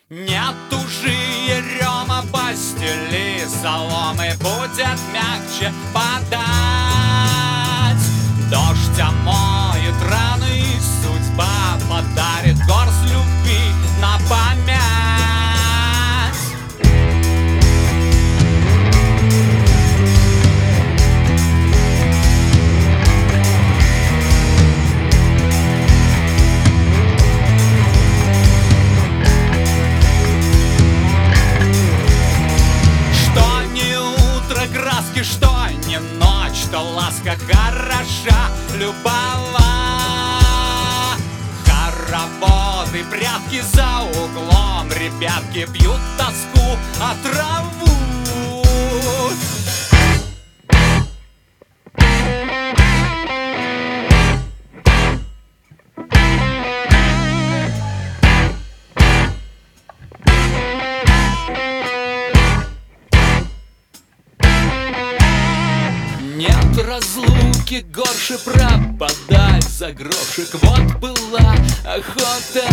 Не тужи, Ерема, постели соломы, будет мягче подать. Дождь омоет раны, судьба подарит горсть любви на память. Что не ночь, то ласка хороша, любова. Хороводы, прятки за углом, ребятки пьют тоску, а траву. Нет разлуки, горше пропадать за грошек. Вот была охота.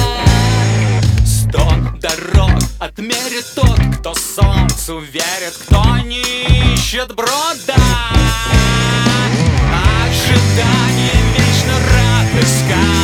100 дорог отмерит тот, кто солнцу верит, кто не ищет брода. Ожидание вечно радость.